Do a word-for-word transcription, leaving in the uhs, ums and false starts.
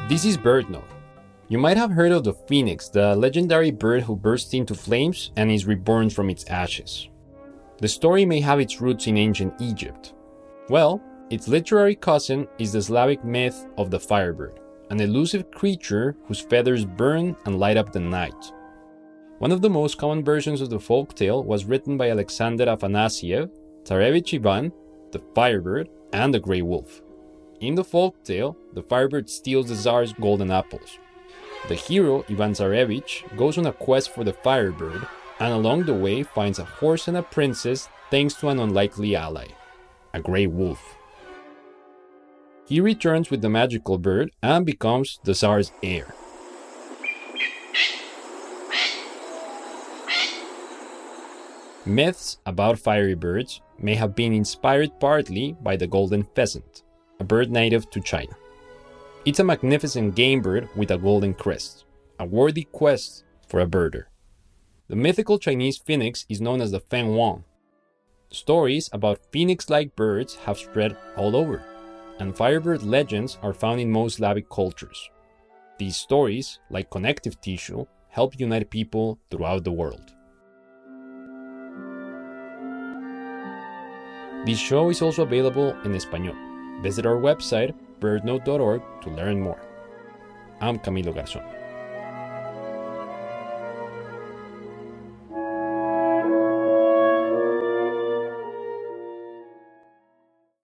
This is BirdNote. You might have heard of the phoenix, the legendary bird who bursts into flames and is reborn from its ashes. The story may have its roots in ancient Egypt. Well, its literary cousin is the Slavic myth of the firebird, an elusive creature whose feathers burn and light up the night. One of the most common versions of the folktale was written by Alexander Afanasiev, Tsarevich Ivan, the firebird, and the grey wolf. In the folktale, the firebird steals the Tsar's golden apples. The hero, Ivan Tsarevich, goes on a quest for the firebird, and along the way finds a horse and a princess thanks to an unlikely ally, a grey wolf. He returns with the magical bird and becomes the Tsar's heir. Myths about fiery birds may have been inspired partly by the golden pheasant, a bird native to China. It's a magnificent game bird with a golden crest, a worthy quest for a birder. The mythical Chinese phoenix is known as the fengyuan. Stories about phoenix-like birds have spread all over, and firebird legends are found in most Slavic cultures. These stories, like connective tissue, help unite people throughout the world. This show is also available in Español. Visit our website, birdnote dot org, to learn more. I'm Camilo Garzón.